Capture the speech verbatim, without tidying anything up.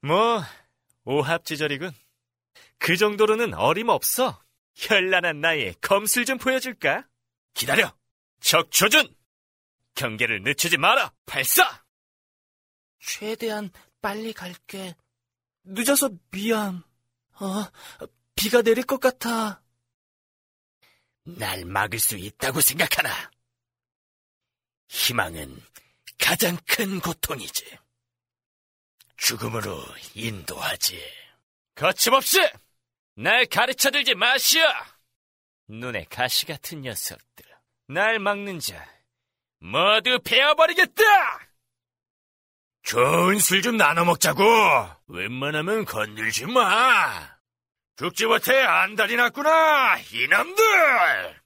뭐 오합지졸이군. 그 정도로는 어림없어. 현란한 나의 검술 좀 보여줄까? 기다려. 적조준! 경계를 늦추지 마라. 발사! 최대한 빨리 갈게. 늦어서 미안. 어, 비가 내릴 것 같아. 날 막을 수 있다고 생각하나? 희망은 가장 큰 고통이지. 죽음으로 인도하지. 거침없이! 날 가르쳐들지 마시오! 눈에 가시 같은 녀석들. 날 막는 자 모두 베어버리겠다! 좋은 술 좀 나눠 먹자고. 웬만하면 건들지 마. 죽지 못해 안달이 났구나, 이놈들!